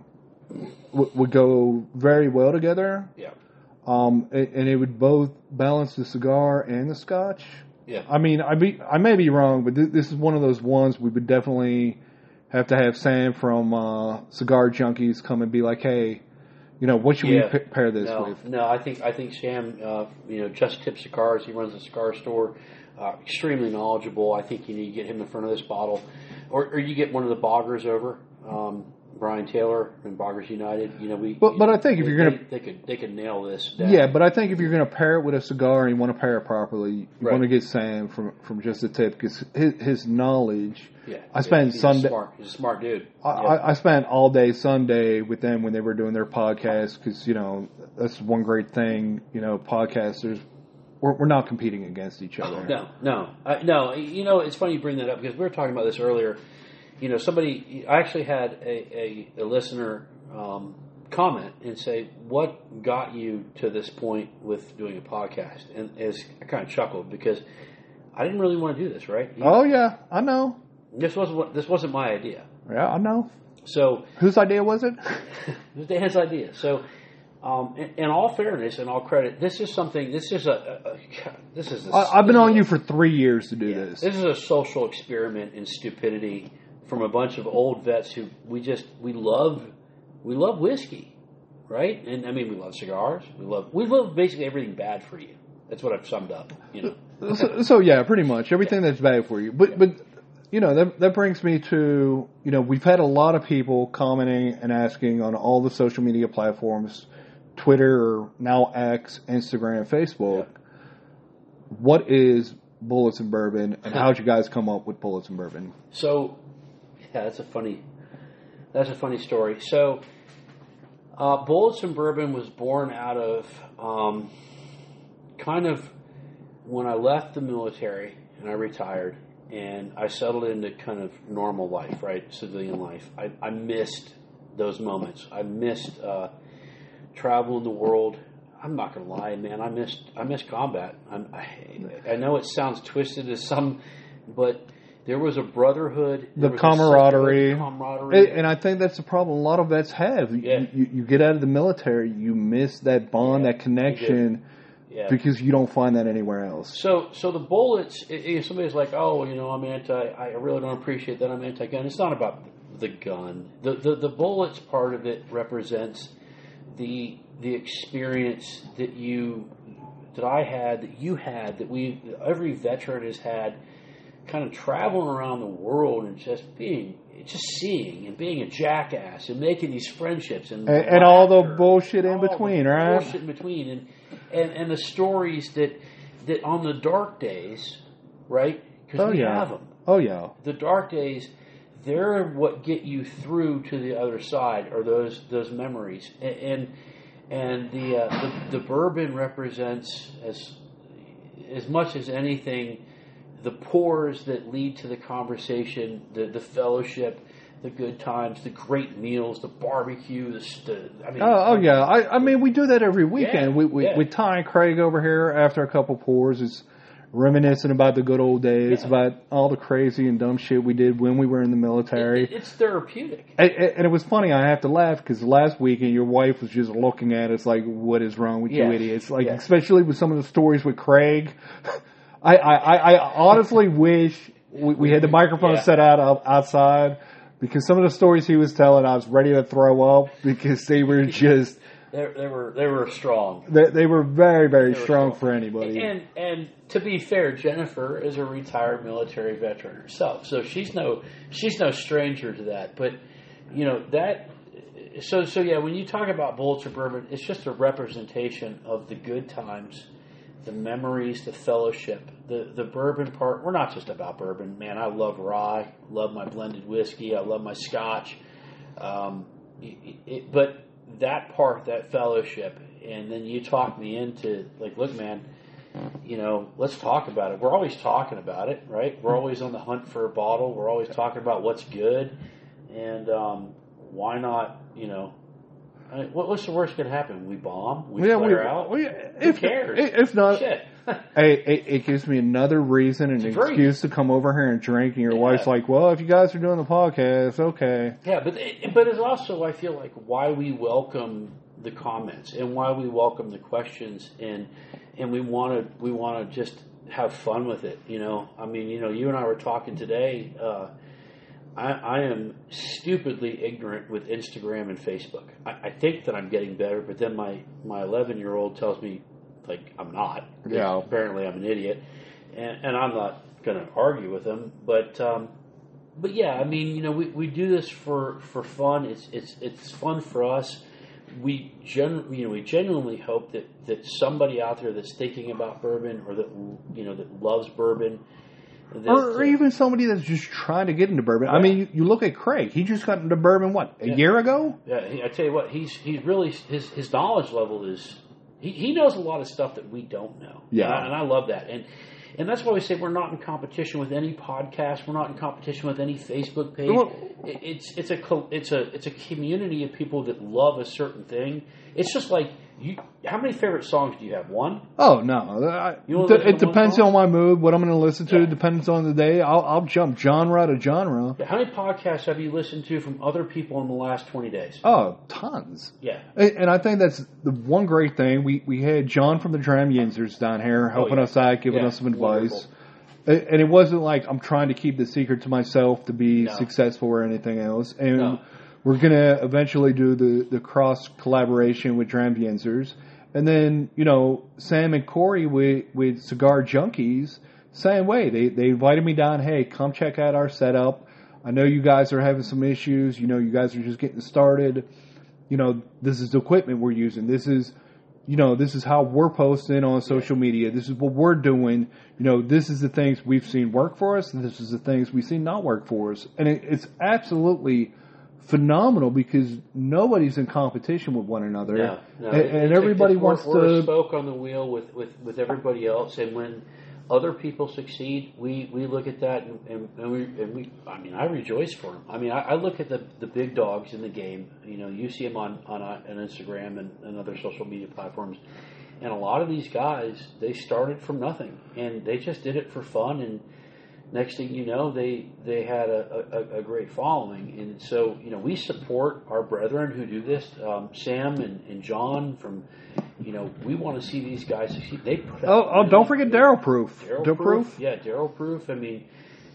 w- would go very well together. Yeah. Um, and, and it would both balance the cigar and the Scotch. Yeah. I mean, I be I may be wrong, but th- this is one of those ones we would definitely have to have Sam from uh, Cigar Junkies come and be like, hey. You know, what should yeah. we p- pair this no, with? No, I think I think Sam, uh, you know, Just Tip Cigars. He runs a cigar store. Uh, extremely knowledgeable. I think you need to get him in front of this bottle, or, or you get one of the Boggers over, um, Brian Taylor and Boggers United. You know, we. But but know, I think if they, you're gonna, they, they could they could nail this down. Yeah, but I think if you're gonna pair it with a cigar and you want to pair it properly, you right. want to get Sam from from Just a Tip because his, his knowledge. Yeah, I spent he's Sunday. A smart, he's a smart dude. I, yeah. I, I spent all day Sunday with them when they were doing their podcast because you know that's one great thing. You know, podcasters we're, we're not competing against each other. Oh, no, no, I, no. You know, it's funny you bring that up because we were talking about this earlier. You know, somebody. I actually had a a, a listener um, comment and say, "What got you to this point with doing a podcast?" And as I kind of chuckled because I didn't really want to do this, right? You, oh yeah, I know. This wasn't what, this wasn't my idea. Yeah, I know. So whose idea was it? It was Dan's idea. So, um, in, in all fairness and all credit, this is something. This is a. a, a this is. A, I, I've been on a, you for three years to do yeah, this. This is a social experiment in stupidity from a bunch of old vets who we just we love. We love whiskey, right? And I mean, we love cigars. We love we love basically everything bad for you. That's what I've summed up. You know. so, so yeah, pretty much everything yeah. that's bad for you. But yeah. but. You know, that that brings me to, you know, we've had a lot of people commenting and asking on all the social media platforms, Twitter, now X, Instagram, Facebook, yeah. what is Bullets and Bourbon, and how'd you guys come up with Bullets and Bourbon? So, yeah, that's a funny, that's a funny story. So, uh, Bullets and Bourbon was born out of um, kind of when I left the military and I retired. And I settled into kind of normal life, right? Civilian life. I, I missed those moments. I missed uh, traveling the world. I'm not going to lie, man. I missed I missed combat. I'm, I, I know it sounds twisted as some, but there was a brotherhood. The camaraderie. camaraderie. And I think that's the problem a lot of vets have. Yeah. You, you, you get out of the military, you miss that bond, yeah, that connection. Yeah. Because you don't find that anywhere else. So, so the bullets. If somebody's like, "Oh, you know, I'm anti. I really don't appreciate that I'm anti-gun." It's not about the gun. The the, the bullets part of it represents the the experience that you that I had, that you had, that we every veteran has had, kind of traveling around the world and just being, just seeing and being a jackass and making these friendships and and, and all the bullshit in between, the right? Bullshit in between and. And and the stories that that on the dark days, right? Because oh, we yeah. have them. Oh yeah. The dark days, they're what get you through to the other side, or those those memories. And and, and the, uh, the the bourbon represents as as much as anything the pours that lead to the conversation, the the fellowship, the good times, the great meals, the barbecue. The, the I mean, oh, oh yeah, I, I mean we do that every weekend. Yeah, we we yeah. with Ty and Craig over here after a couple pours is reminiscing about the good old days, Yeah. about all the crazy and dumb shit we did when we were in the military. It, it, it's therapeutic. And, and it was funny. I have to laugh because last weekend your wife was just looking at us like, "What is wrong with Yeah. you idiots?" Like, Yeah. especially with some of the stories with Craig. I, I, I honestly wish we, we had the microphone Yeah. set out out- outside because some of the stories he was telling, I was ready to throw up because they were just They, they were they were strong. they, they were very very They were strong strong. for anybody. And and to be fair, Jennifer is a retired military veteran herself, so she's no she's no stranger to that. But you know that. So so yeah, when you talk about Bullets or bourbon, it's just a representation of the good times, the memories, the fellowship, the the bourbon part. We're not just about bourbon, man. I love rye, love my blended whiskey, I love my scotch, um, it, it, but that part, that fellowship, and then you talk me into like, look, man, you know, let's talk about it. We're always talking about it, right? We're always on the hunt for a bottle. We're always talking about what's good, and um, why not, you know. I mean, what, what's the worst that could happen? We bomb? We Yeah, flare we- out? we- Who if- cares? if not- Shit. Hey, it, it gives me another reason and an It's free. excuse to come over here and drink. And your Yeah. wife's like, "Well, if you guys are doing the podcast, okay." Yeah, but it, but it's also, I feel like, why we welcome the comments and why we welcome the questions, and and we want to we want to just have fun with it. You know, I mean, you know, you and I were talking today. Uh, I, I am stupidly ignorant with Instagram and Facebook. I, I think that I'm getting better, but then my my eleven year old tells me like I'm not. Yeah. Apparently, I'm an idiot, and, and I'm not going to argue with him, but. Um, But yeah, I mean, you know, we, we do this for, for fun. It's it's it's fun for us. We gen you know we genuinely hope that, that somebody out there that's thinking about bourbon, or that you know that loves bourbon, that, Or, or uh, even somebody that's just trying to get into bourbon. I Yeah. mean, you, you look at Craig. He just got into bourbon, what, a Yeah. year ago? yeah, he- I tell you what, he's he's really his his knowledge level is he, he knows a lot of stuff that we don't know. Yeah. and I, and I love that. And and that's why we say we're not in competition with any podcast. We're not in competition with any Facebook page. Well- It- it's it's a co- it's a it's a community of people that love a certain thing. It's just like you. How many favorite songs do you have? One. Oh, no. I, You wanna d- listen it to one depends song? on my mood, what I'm going to listen to. Yeah. It depends on the day. I'll, I'll jump genre to genre. Yeah, how many podcasts have you listened to from other people in the last twenty days? Oh, tons. Yeah. And and I think that's the one great thing. We we had John from the Dram Yinzers down here helping Oh, yeah. us out, giving Yeah, us some advice. wonderful. And and it wasn't like I'm trying to keep the secret to myself to be No. successful or anything else. And No. we're going to eventually do the, the cross collaboration with Dram Yinzers. And then, you know, Sam and Corey with, with Cigar Junkies, same way. They, they invited me down, hey, come check out our setup. I know you guys are having some issues. You know, you guys are just getting started. You know, this is the equipment we're using. This is, you know, this is how we're posting on social media. This is what we're doing. You know, this is the things we've seen work for us, and this is the things we've seen not work for us. And it, it's absolutely phenomenal because nobody's in competition with one another. No, no. And, It- and it's- everybody it's- wants we're, we're a to... spoke on the wheel with, with, with everybody else, and when other people succeed, we, we look at that and, and, and we and we. I mean, I rejoice for them. I mean, I, I look at the, the big dogs in the game. You know, you see them on on, on Instagram and, and other social media platforms, and a lot of these guys, they started from nothing, and they just did it for fun. And next thing you know, they they had a, a, a great following. And so, you know, we support our brethren who do this. Um, Sam and, and John from, you know, we want to see these guys succeed. They put out Oh, oh really don't forget good- Daryl Proof. Daryl Daryl Proof. Proof? Yeah, Daryl Proof. I mean,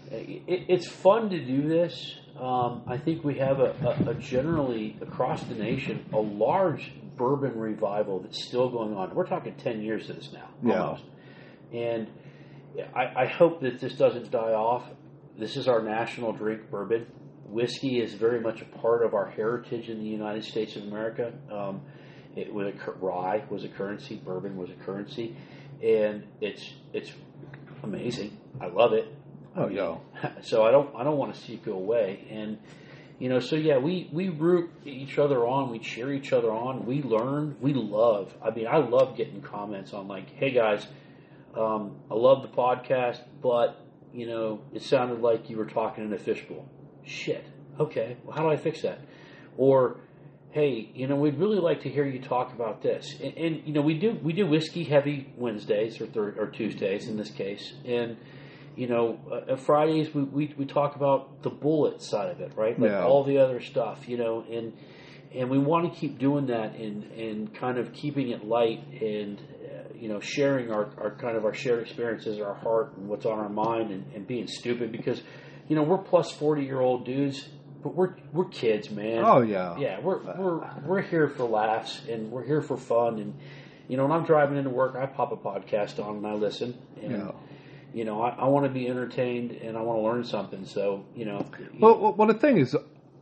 it, it's fun to do this. Um, I think we have a, a, a generally, across the nation, a large bourbon revival that's still going on. We're talking ten years of this now, Yeah. almost. And I, I hope that this doesn't die off. This is our national drink, bourbon. Whiskey is very much a part of our heritage in the United States of America. Um, it was a, cur- rye was a currency, bourbon was a currency, and it's it's amazing. I love it. Oh, yeah. So I don't I don't want to see it go away. And you know, so yeah, we, we root each other on, we cheer each other on, we learn, we love. I mean, I love getting comments on like, hey guys, um, I love the podcast, but you know, it sounded like you were talking in a fishbowl. Shit. Okay. Well, how do I fix that? Or, hey, you know, we'd really like to hear you talk about this. And, and you know, we do we do whiskey heavy Wednesdays or thir- or Tuesdays in this case, and you know, uh, Fridays we, we we talk about the bullet side of it, right? Like yeah. all the other stuff, you know, and and we want to keep doing that and and kind of keeping it light and uh, you know, sharing our, our kind of our shared experiences, our heart, and what's on our mind, and, and being stupid because, you know, we're plus forty year old dudes. But we're we're kids, man. Oh yeah, yeah. We're we're we're here for laughs and we're here for fun. And you know, when I'm driving into work, I pop a podcast on and I listen. And yeah. you know, I, I want to be entertained and I want to learn something. So you know, well, well, well the thing is,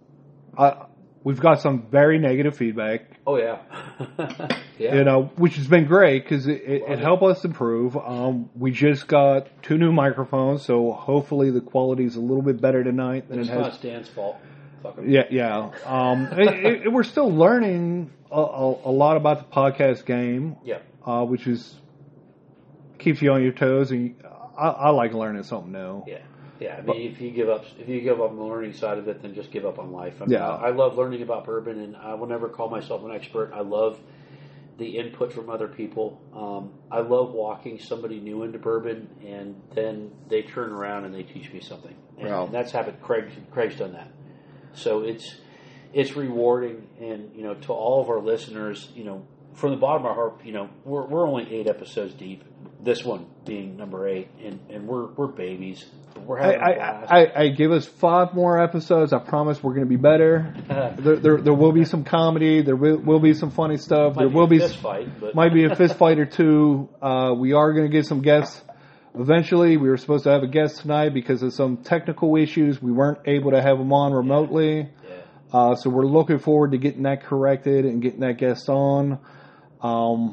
uh, we've got some very negative feedback. Oh yeah, yeah. You know, which has been great because it, it, it it. helped us improve. Um, we just got two new microphones, so hopefully the quality is a little bit better tonight than It's it has. not Stan's fault. Fuck him. Yeah, yeah. Um, it, it, we're still learning a, a, a lot about the podcast game. Yeah. Uh, which is keeps you on your toes, and I, I like learning something new. Yeah. Yeah, I mean, but, if you give up, if you give up on the learning side of it, then just give up on life. I mean, yeah. I, I love learning about bourbon, and I will never call myself an expert. I love the input from other people. Um, I love walking somebody new into bourbon, and then they turn around and they teach me something. And, wow. and that's happened. Craig, Craig's done that. So it's it's rewarding, and you know, to all of our listeners, you know, from the bottom of our heart, you know, we're we're only eight episodes deep. This one being number eight, and, and we're we're babies. We're having I, a blast. I, I, I give us five more episodes. I promise we're going to be better. there, there there will be some comedy. There will, will be some funny stuff. Might there be will a be fist fight, but might be a fist fight or two. Uh, we are going to get some guests. Eventually, we were supposed to have a guest tonight because of some technical issues. We weren't able to have them on remotely. Yeah. Uh, so we're looking forward to getting that corrected and getting that guest on. Um,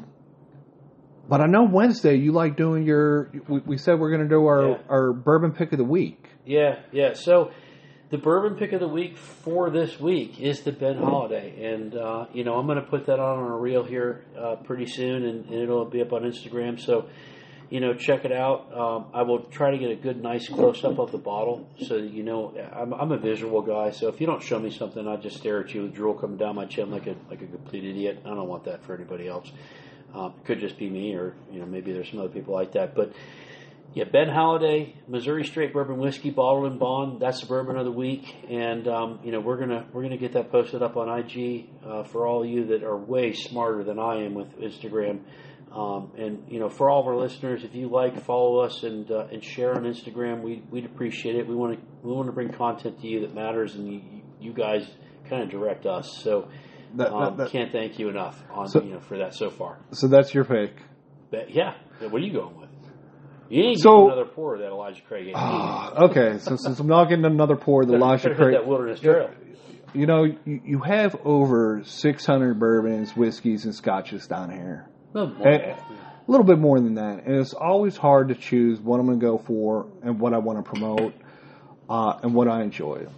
but I know Wednesday you like doing your. We, we said we're going to do our, Yeah. our bourbon pick of the week. Yeah, yeah. So the bourbon pick of the week for this week is the Ben Holiday, and uh, you know, I'm going to put that on on a reel here uh, pretty soon, and, and it'll be up on Instagram. So. You know, check it out. Um, I will try to get a good, nice close-up of the bottle so that you know I'm, I'm a visual guy. So if you don't show me something, I just stare at you with drool coming down my chin like a like a complete idiot. I don't want that for anybody else. Um, it could just be me, or you know, maybe there's some other people like that. But yeah, Ben Holiday, Missouri Straight Bourbon Whiskey, bottled in bond. That's the bourbon of the week, and um, you know we're gonna we're gonna get that posted up on I G uh, for all of you that are way smarter than I am with Instagram. Um, and you know, for all of our listeners, if you like, follow us and uh, and share on Instagram. We we'd appreciate it. We want to we want to bring content to you that matters, and you, you guys kind of direct us. So That, um, that, that, can't thank you enough on so, you know for that so far. So that's your pick. But yeah, what are you going with? You ain't So, getting another pour that Elijah Craig ate. Uh, okay, so since I'm not getting another pour, the Elijah Craig. That Wilderness Trail. You know, you, you have over six hundred bourbons, whiskeys, and scotches down here. No more. And, a little bit more than that. And it's always hard to choose what I'm going to go for and what I want to promote uh, and what I enjoy.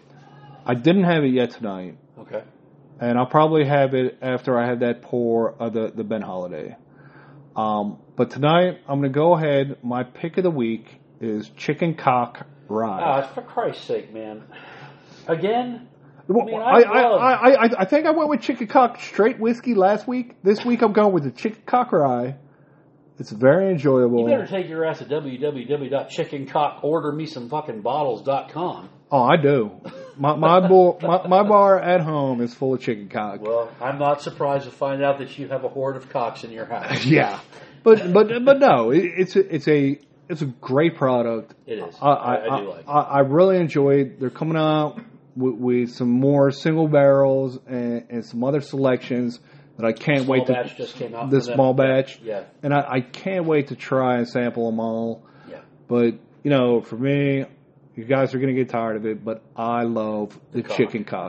I didn't have it yet tonight. Okay. And I'll probably have it after I have that pour of the, the Ben Holiday. Um, but tonight, I'm going to go ahead. My pick of the week is Chicken Cock Rye. Ah, for Christ's sake, man. Again? Well, I mean, I I, I, love- I, I, I think I went with Chicken Cock Straight Whiskey last week. This week I'm going with the Chicken Cock Rye. It's very enjoyable. You better take your ass to w w w dot chicken cock order me some fucking bottles dot com. Oh, I do. My my, bo- my my bar at home is full of chicken cock. Well, I'm not surprised to find out that you have a horde of cocks in your house. Yeah, but but but no, it, it's a, it's a it's a great product. It is. I, I, I, I do like it. I, I really enjoy it. They're coming out with, with some more single barrels and, and some other selections that I can't Small wait to. batch just came out The for them. small batch, Yeah. and I, I can't wait to try and sample them all. Yeah. But you know, for me, you guys are going to get tired of it. But I love the, cock. chicken cock.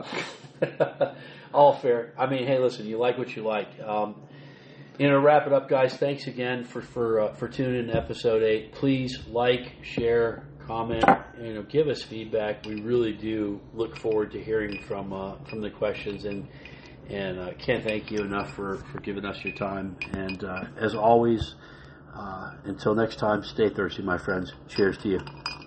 All fair. I mean, hey, listen, you like what you like. Um, you know, wrap it up, guys. Thanks again for for uh, for tuning in to episode eight. Please like, share, comment, you know, give us feedback. We really do look forward to hearing from uh, from the questions, and and uh, can't thank you enough for, for giving us your time. And uh, as always, uh, until next time, stay thirsty, my friends. Cheers to you.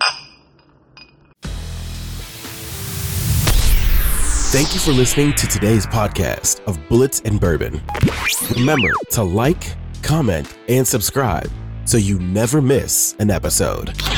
Thank you for listening to today's podcast of Bullets and Bourbon. Remember to like, comment, and subscribe so you never miss an episode.